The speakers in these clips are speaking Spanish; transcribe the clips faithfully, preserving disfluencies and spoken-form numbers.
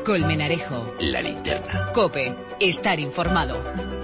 Colmenarejo. La Linterna. COPE. Estar informado.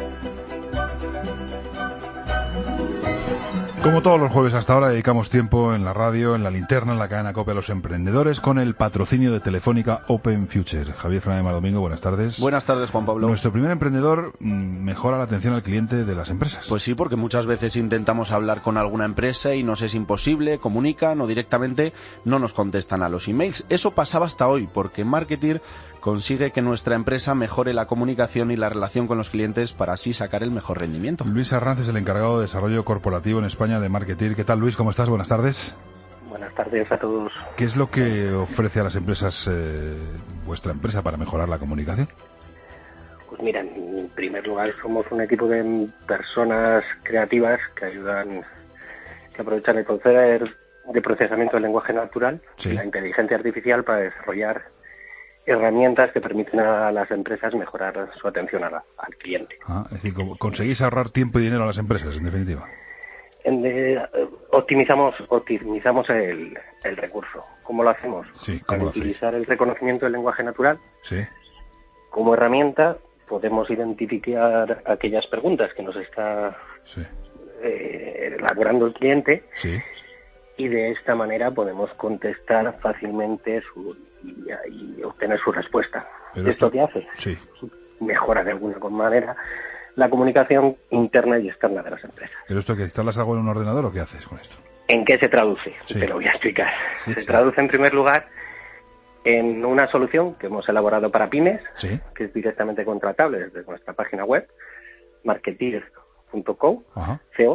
Como todos los jueves hasta ahora, dedicamos tiempo en la radio, en la linterna, en la cadena COPE a los emprendedores con el patrocinio de Telefónica Open Future. Javier Fernández Mardomingo, buenas tardes. Buenas tardes, Juan Pablo. Nuestro primer emprendedor mmm, mejora la atención al cliente de las empresas. Pues sí, porque muchas veces intentamos hablar con alguna empresa y nos es imposible, comunican o directamente no nos contestan a los emails. Eso pasaba hasta hoy, porque Marketeer consigue que nuestra empresa mejore la comunicación y la relación con los clientes para así sacar el mejor rendimiento. Luis Arranz es el encargado de desarrollo corporativo en España de Marketeer. ¿Qué tal, Luis? ¿Cómo estás? Buenas tardes. Buenas tardes a todos. ¿Qué es lo que ofrece a las empresas eh, vuestra empresa para mejorar la comunicación? Pues mira, en primer lugar somos un equipo de personas creativas que ayudan, que aprovechan el poder de procesamiento del lenguaje natural sí. y la inteligencia artificial para desarrollar herramientas que permiten a las empresas mejorar su atención a la, al cliente. Ah, es decir, conseguís ahorrar tiempo y dinero a las empresas, en definitiva. En de, optimizamos optimizamos el, el recurso. ¿Cómo lo hacemos? Sí, ¿cómo Al lo utilizar hacéis? el reconocimiento del lenguaje natural Sí. como herramienta, podemos identificar aquellas preguntas que nos está Sí. eh, elaborando el cliente Sí. y de esta manera podemos contestar fácilmente su, y, y obtener su respuesta. Pero ¿Esto esto- qué hace? Sí. Mejora de alguna manera la comunicación interna y externa de las empresas. ¿Pero esto que instalas algo en un ordenador o qué haces con esto? ¿En qué se traduce? Sí. Te lo voy a explicar. Sí, se sí. traduce en primer lugar en una solución que hemos elaborado para pymes, Sí. que es directamente contratable desde nuestra página web, marketeer punto co. Ajá.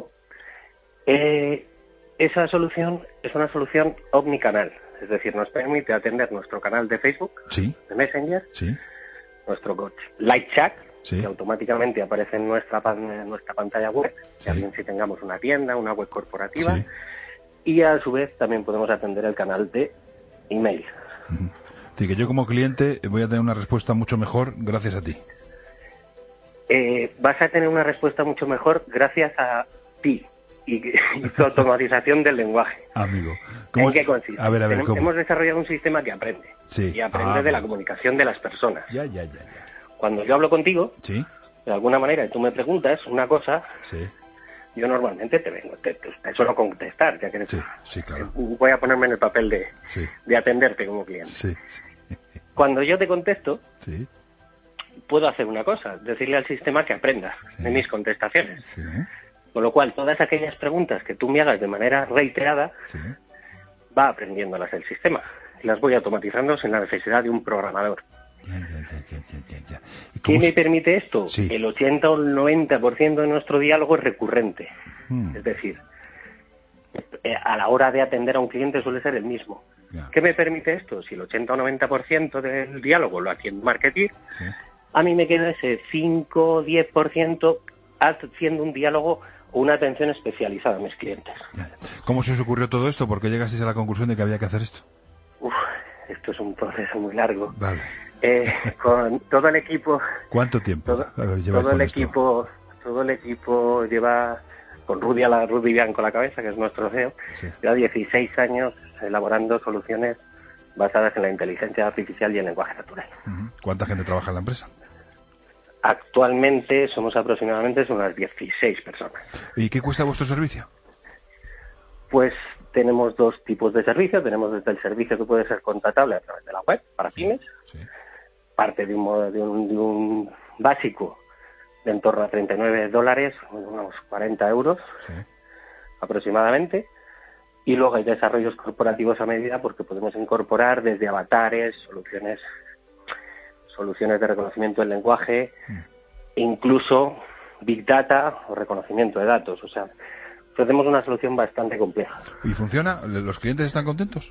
Eh, esa solución es una solución omnicanal, es decir, nos permite atender nuestro canal de Facebook, Sí. de Messenger, Sí. nuestro coach Light Chat, Sí. que automáticamente aparece en nuestra, pan- en nuestra pantalla web, Sí. que bien si tengamos una tienda, una web corporativa, Sí. y a su vez también podemos atender el canal de email. Ujú. Es decir, que yo como cliente voy a tener una respuesta mucho mejor gracias a ti. Eh, vas a tener una respuesta mucho mejor gracias a ti y, y tu automatización del lenguaje. Amigo. ¿En es- qué consiste? A ver, a ver, Tenem- ¿cómo? Hemos desarrollado un sistema que aprende. Sí. Y aprende Ah, de la vale. comunicación de las personas. Ya, ya, ya, ya. Cuando yo hablo contigo, Sí. de alguna manera, y tú me preguntas una cosa, Sí. yo normalmente te vengo, te, te- te suelo contestar, ya que eres- Sí, sí, claro. voy a ponerme en el papel de, Sí. de atenderte como cliente. Sí. Sí. Cuando yo te contesto, Sí. puedo hacer una cosa, decirle al sistema que aprenda Sí. de mis contestaciones. Sí. Con lo cual, todas aquellas preguntas que tú me hagas de manera reiterada, Sí. va aprendiéndolas el sistema. Las voy automatizando sin la necesidad de un programador. Ya, ya, ya, ya, ya, ya, ya. ¿Y ¿Qué cómo me se- permite esto? Sí. El ochenta o el noventa por ciento de nuestro diálogo es recurrente. Hmm. Es decir, eh, a la hora de atender a un cliente suele ser el mismo. Ya. ¿Qué me permite esto? Si el ochenta o noventa por ciento del diálogo lo atiende Marketeer, Sí. a mí me queda ese cinco o diez por ciento haciendo un diálogo o una atención especializada a mis clientes. Ya, ya. ¿Cómo se os ocurrió todo esto? ¿Por qué llegasteis a la conclusión de que había que hacer esto? Uf, esto es un proceso muy largo. Vale. Eh, con todo el equipo, ¿Cuánto tiempo todo, lleváis todo con el esto? equipo, todo el equipo lleva con Rudy a la Rudy Bianco a la cabeza, que es nuestro C E O, Sí. lleva dieciséis años elaborando soluciones basadas en la inteligencia artificial y el lenguaje natural. Ujú. ¿Cuánta gente trabaja en la empresa? Actualmente somos aproximadamente unas dieciséis personas. ¿Y qué cuesta vuestro servicio? Pues tenemos dos tipos de servicio. Tenemos desde el servicio que puede ser contratable a través de la web para pymes, Sí. parte de un, modo- de un, de un básico de en torno a treinta y nueve dólares, unos cuarenta euros Sí. aproximadamente. Y luego hay desarrollos corporativos a medida porque podemos incorporar desde avatares, soluciones soluciones de reconocimiento del lenguaje, Mm. e incluso Big Data o reconocimiento de datos. O sea, ofrecemos una solución bastante compleja. ¿Y funciona? ¿Los clientes están contentos?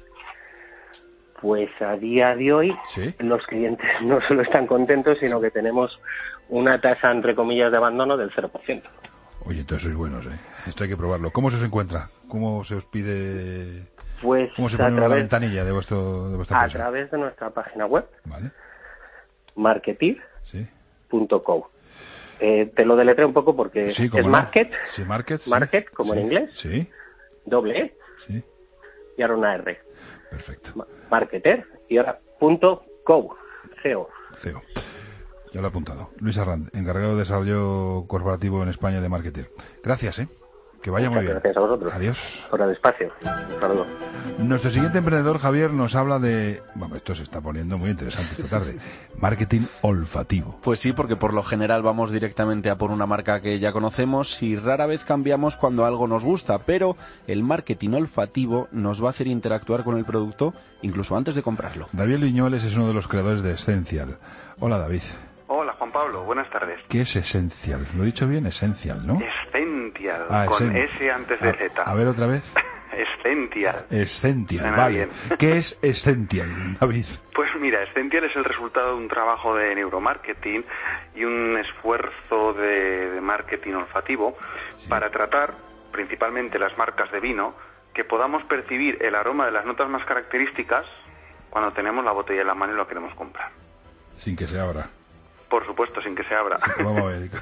Pues a día de hoy Sí. los clientes no solo están contentos, sino que tenemos una tasa, entre comillas, de abandono del cero por ciento. Oye, entonces sois buenos, ¿eh? Esto hay que probarlo. ¿Cómo se os encuentra? ¿Cómo se os pide...? Pues ¿Cómo se a pone en la través, ventanilla de, vuestro, de vuestra a empresa? través de nuestra página web, Vale. marketeer punto co. Sí. Eh, te lo deletreo un poco porque Sí, es como no. market, Sí, market. sí. market, como Sí. en inglés, Sí. doble E, Sí. y ahora una R. Perfecto. Ma- Marketer, y ahora punto co. C E O. C E O. Ya lo he apuntado. Luis Arrand, encargado de desarrollo corporativo en España de marketing. Gracias, ¿eh? Que vaya Muchas muy bien. Gracias a vosotros. Adiós. Por el espacio. Un saludo. Nuestro siguiente emprendedor, Javier, nos habla de... Bueno, esto se está poniendo muy interesante esta tarde. Marketing olfativo. Pues sí, porque por lo general vamos directamente a por una marca que ya conocemos y rara vez cambiamos cuando algo nos gusta, pero el marketing olfativo nos va a hacer interactuar con el producto incluso antes de comprarlo. David Viñuales es uno de los creadores de Essential. Hola, David. Hola, Juan Pablo, buenas tardes. ¿Qué es Essential? Lo he dicho bien, Essential, ¿no? Essential, Ah, con Essen- S antes de a, Z. A ver otra vez. Essential. Essential, Suena vale. bien. ¿Qué es Essential, David? Pues mira, Essential es el resultado de un trabajo de neuromarketing y un esfuerzo de, de marketing olfativo Sí. para tratar principalmente las marcas de vino, que podamos percibir el aroma de las notas más características cuando tenemos la botella en la mano y lo queremos comprar. Sin que se abra. Por supuesto, sin que se abra. Vamos a ver.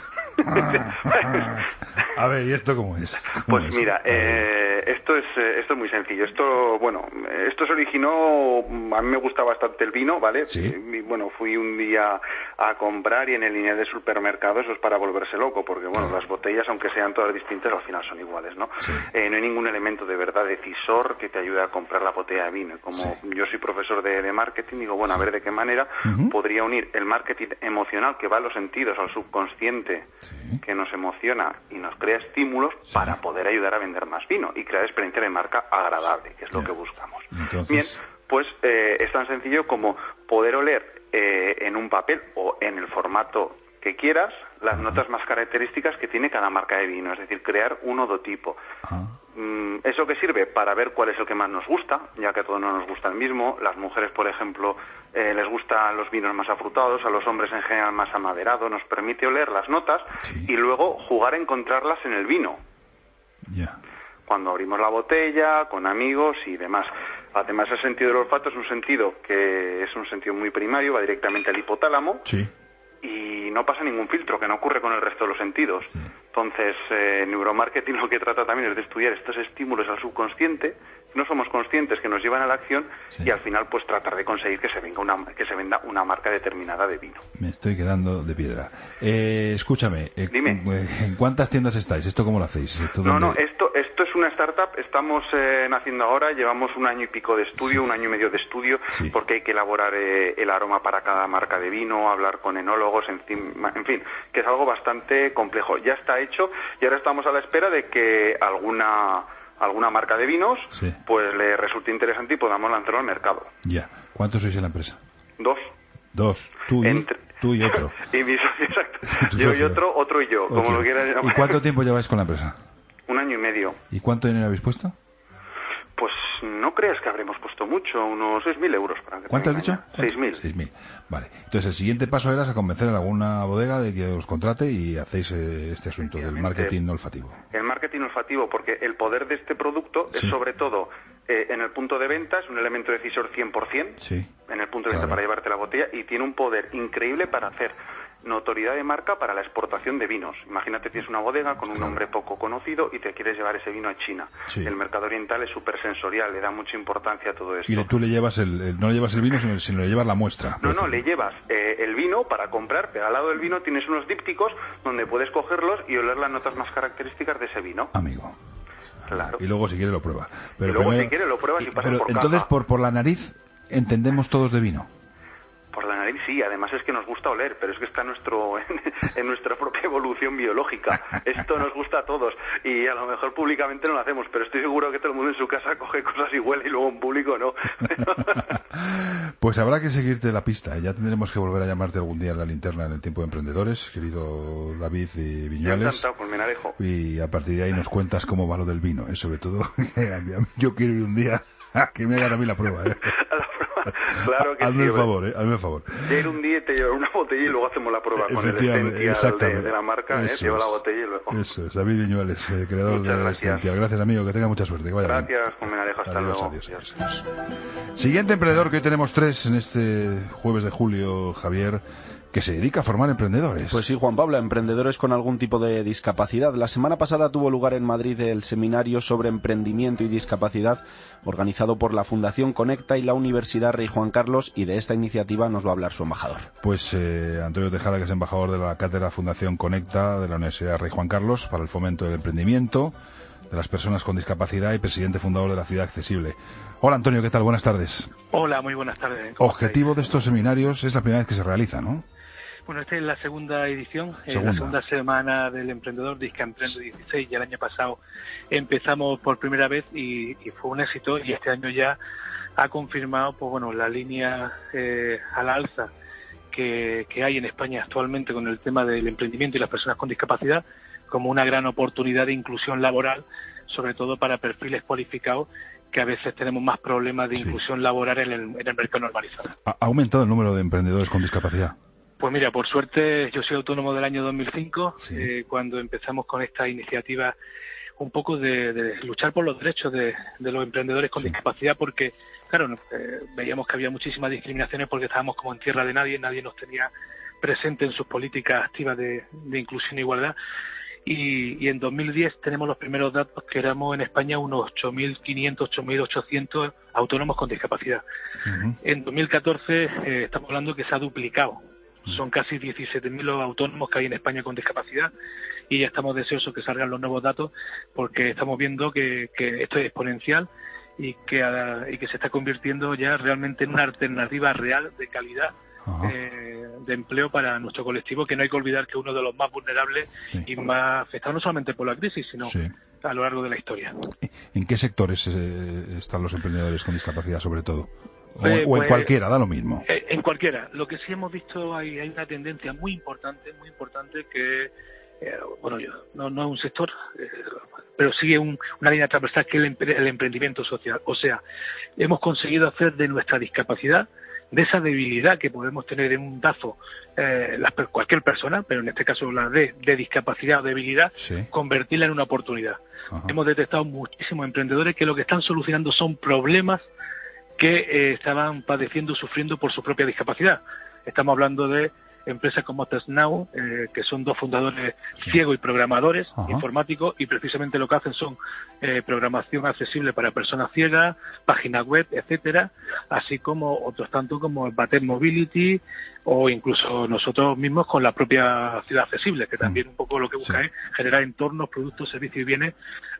A ver, ¿y esto cómo es? ¿Cómo Pues es? mira, A ver. eh, esto es eh, esto es muy sencillo. Esto, bueno, esto se originó, a mí me gusta bastante el vino, ¿vale? Sí. Y, bueno, fui un día a comprar y en el línea de supermercado eso es para volverse loco, porque bueno, Claro. las botellas, aunque sean todas distintas, al final son iguales, ¿no? Sí. Eh, no hay ningún elemento de verdad decisor que te ayude a comprar la botella de vino. Como Sí. yo soy profesor de, de marketing, digo, bueno, a ver de qué manera Ujú. podría unir el marketing emocional que va a los sentidos, al subconsciente, Sí. que nos emociona y nos crea estímulos Sí. para poder ayudar a vender más vino y crear experiencia de marca agradable, que es lo Ya. que buscamos. Entonces- Bien, pues eh, es tan sencillo como poder oler eh, en un papel o en el formato que quieras las Ajá. notas más características que tiene cada marca de vino, es decir, crear un odotipo. Ah, Mm, ¿Eso qué sirve? Para ver cuál es el que más nos gusta, ya que a todos no nos gusta el mismo. Las mujeres, por ejemplo, eh, les gustan los vinos más afrutados, a los hombres en general más amaderados. Nos permite oler las notas Sí. y luego jugar a encontrarlas en el vino, ya. cuando abrimos la botella, con amigos y demás. Además, el sentido del olfato es un sentido que es un sentido muy primario, va directamente al hipotálamo. Sí. Y no pasa ningún filtro, que no ocurre con el resto de los sentidos. Sí. Entonces, eh, neuromarketing lo que trata también es de estudiar estos estímulos al subconsciente, no somos conscientes, que nos llevan a la acción, Sí. y al final pues tratar de conseguir que se venga una, que se venda una marca determinada de vino. Me estoy quedando de piedra. Eh, escúchame, eh, Dime. ¿en cuántas tiendas estáis? ¿Esto cómo lo hacéis? ¿Esto No, dónde- no, esto, esto es una startup, estamos eh, naciendo ahora, llevamos un año y pico de estudio, Sí. un año y medio de estudio, Sí. porque hay que elaborar eh, el aroma para cada marca de vino, hablar con enólogos, en fin, en fin, que es algo bastante complejo. Ya está hecho y ahora estamos a la espera de que alguna alguna marca de vinos Sí. pues le resulte interesante y podamos lanzarlo al mercado. Ya. ¿Cuántos sois en la empresa? Dos. Dos. Tú y, Entre- tú y otro. y mi socio, exacto. Tu Yo y socio. otro, otro y yo, como Otro. lo quieras llamar. ¿Y cuánto tiempo lleváis con la empresa? Un año y medio. ¿Y cuánto dinero habéis puesto? Pues no creas que habremos puesto mucho, unos seis mil euros. Para que ¿Cuánto has te dicho? engañe. seis mil. Seis mil. Vale. Entonces el siguiente paso era a convencer a alguna bodega de que os contrate y hacéis eh, este asunto del Efectivamente. marketing olfativo. El marketing olfativo, porque el poder de este producto Sí. es sobre todo eh, en el punto de venta, es un elemento decisor cien por ciento, Sí. en el punto de Claro. venta para llevarte la botella, y tiene un poder increíble para hacer notoriedad de marca para la exportación de vinos. Imagínate, tienes una bodega con un Claro. nombre poco conocido y te quieres llevar ese vino a China. Sí. El mercado oriental es súper sensorial, le da mucha importancia a todo esto. Y le- tú le llevas el, el- no le llevas el vino, sino, sino le llevas la muestra. No, por no, decirlo. le llevas eh, el vino para comprar, pero al lado del vino tienes unos dípticos donde puedes cogerlos y oler las notas más características de ese vino. Amigo. Claro. Y luego si quiere lo prueba. Pero Y luego, primero- si quiere, lo pruebas y pasas pero por entonces caja. por por la nariz entendemos todos de vino. Por la nariz sí, además es que nos gusta oler, pero es que está en, nuestro, en nuestra propia evolución biológica. Esto nos gusta a todos y a lo mejor públicamente no lo hacemos, pero estoy seguro que todo el mundo en su casa coge cosas y huele y luego en público no. Pues habrá que seguirte la pista. Ya tendremos que volver a llamarte algún día en la linterna en el tiempo de emprendedores, querido David y Yo Viñuales. encantado, pues me la dejo. Y a partir de ahí nos cuentas cómo va lo del vino, ¿eh? Sobre todo, yo quiero ir un día a que me hagan a mí la prueba. ¿eh? A la prueba. Claro que Hazme sí. el hombre. favor, ¿eh? Hazme el favor. Ya ir un día y te llevo una botella y luego hacemos la prueba con el Efectivamente, Essential de, exactamente. de la marca, ¿eh? Eso Te llevo la es. botella y luego... Eso es, David Viñuales, eh, creador Muchas de gracias. Essential. Gracias, amigo, que tenga mucha suerte, que vaya bien. Gracias, pues me la dejo, hasta Adiós, luego. adiós, adiós, adiós. Siguiente emprendedor, que hoy tenemos tres en este jueves de julio, Javier, que se dedica a formar emprendedores. Pues sí, Juan Pablo, emprendedores con algún tipo de discapacidad. La semana pasada tuvo lugar en Madrid el seminario sobre emprendimiento y discapacidad organizado por la Fundación Conecta y la Universidad Rey Juan Carlos, y de esta iniciativa nos va a hablar su embajador. Pues eh, Antonio Tejada, que es embajador de la cátedra Fundación Conecta de la Universidad Rey Juan Carlos para el fomento del emprendimiento de las personas con discapacidad y presidente fundador de la Ciudad Accesible. Hola Antonio, ¿qué tal? Buenas tardes. Hola, muy buenas tardes. Objetivo estáis? de estos seminarios es la primera vez que se realiza, ¿no? Bueno, esta es la segunda edición, segunda. Eh, la segunda semana del emprendedor, Disca Emprende dieciséis, y el año pasado empezamos por primera vez y, y fue un éxito, y este año ya ha confirmado pues bueno la línea eh, a la alza que, que hay en España actualmente con el tema del emprendimiento y las personas con discapacidad como una gran oportunidad de inclusión laboral, sobre todo para perfiles cualificados, que a veces tenemos más problemas de sí. inclusión laboral en el, en el mercado normalizado. ¿Ha aumentado el número de emprendedores con discapacidad? Pues mira, por suerte yo soy autónomo del año dos mil cinco, sí. eh, cuando empezamos con esta iniciativa un poco de, de luchar por los derechos de, de los emprendedores con sí. discapacidad, porque claro, eh, veíamos que había muchísimas discriminaciones porque estábamos como en tierra de nadie, nadie nos tenía presente en sus políticas activas de, de inclusión e igualdad. Y, y en dos mil diez tenemos los primeros datos que éramos en España unos ocho mil quinientos, ocho mil ochocientos autónomos con discapacidad. Uh-huh. En dos mil catorce eh, estamos hablando que se ha duplicado. Son casi diecisiete mil los autónomos que hay en España con discapacidad, y ya estamos deseosos que salgan los nuevos datos porque estamos viendo que, que esto es exponencial y que, uh, y que se está convirtiendo ya realmente en una alternativa real de calidad eh, de empleo para nuestro colectivo, que no hay que olvidar que uno de los más vulnerables sí. y más afectados no solamente por la crisis, sino sí. a lo largo de la historia. ¿En qué sectores eh, están los emprendedores con discapacidad sobre todo? O, eh, o en pues, cualquiera, da lo mismo. Eh, en cualquiera. Lo que sí hemos visto, hay, hay una tendencia muy importante, muy importante que, eh, bueno, yo, no, no es un sector, eh, pero sigue un, una línea transversal que es el, el emprendimiento social. O sea, hemos conseguido hacer de nuestra discapacidad, de esa debilidad que podemos tener en un dazo eh, la, cualquier persona, pero en este caso la de, de discapacidad o debilidad, sí. convertirla en una oportunidad. Ajá. Hemos detectado muchísimos emprendedores que lo que están solucionando son problemas que eh, estaban padeciendo, sufriendo por su propia discapacidad. Estamos hablando de empresas como TestNow, eh, que son dos fundadores sí. ciegos y programadores Ajá. informáticos, y precisamente lo que hacen son eh, programación accesible para personas ciegas, páginas web, etcétera, así como otros tanto como Bater Mobility, o incluso nosotros mismos con la propia Ciudad Accesible, que también un poco lo que busca sí. es generar entornos, productos, servicios y bienes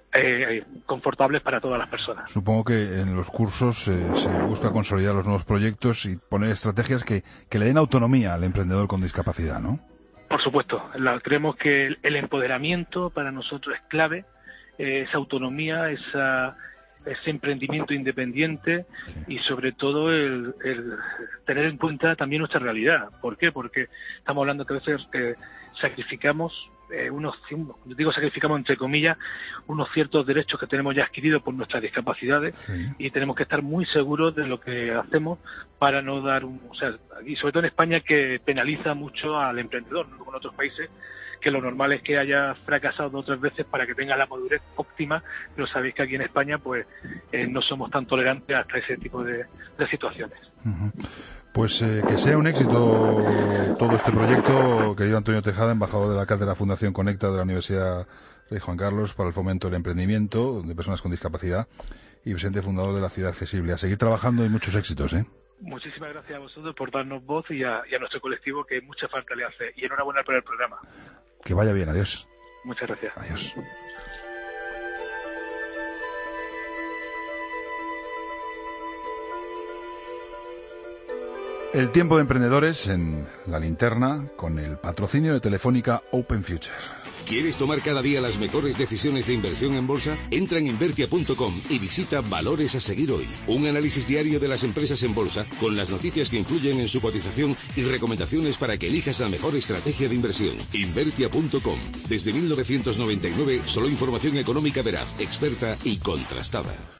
Eh, confortables para todas las personas. Supongo que en los cursos eh, se busca consolidar los nuevos proyectos y poner estrategias que, que le den autonomía al emprendedor con discapacidad, ¿no? Por supuesto. La, creemos que el, el empoderamiento para nosotros es clave, eh, esa autonomía, esa, ese emprendimiento independiente sí. y sobre todo el, el tener en cuenta también nuestra realidad. ¿Por qué? Porque estamos hablando que a veces eh, sacrificamos Eh, unos, digo sacrificamos entre comillas, unos ciertos derechos que tenemos ya adquiridos por nuestras discapacidades sí. y tenemos que estar muy seguros de lo que hacemos para no dar un, o sea, y sobre todo en España, que penaliza mucho al emprendedor, no como en otros países, que lo normal es que haya fracasado dos o tres veces para que tenga la madurez óptima, pero sabéis que aquí en España pues eh, no somos tan tolerantes hasta ese tipo de, de situaciones. Uh-huh. Pues eh, que sea un éxito todo este proyecto, querido Antonio Tejada, embajador de la cátedra Fundación Conecta de la Universidad Rey Juan Carlos para el fomento del emprendimiento de personas con discapacidad y presidente fundador de la Ciudad Accesible. A seguir trabajando y muchos éxitos, ¿eh? Muchísimas gracias a vosotros por darnos voz y a, y a nuestro colectivo, que mucha falta le hace. Y enhorabuena por el programa. Que vaya bien, adiós. Muchas gracias. Adiós. El tiempo de emprendedores en La Linterna con el patrocinio de Telefónica Open Future. ¿Quieres tomar cada día las mejores decisiones de inversión en bolsa? Entra en Invertia punto com y visita Valores a seguir hoy. Un análisis diario de las empresas en bolsa con las noticias que influyen en su cotización y recomendaciones para que elijas la mejor estrategia de inversión. Invertia punto com. Desde mil novecientos noventa y nueve, solo información económica veraz, experta y contrastada.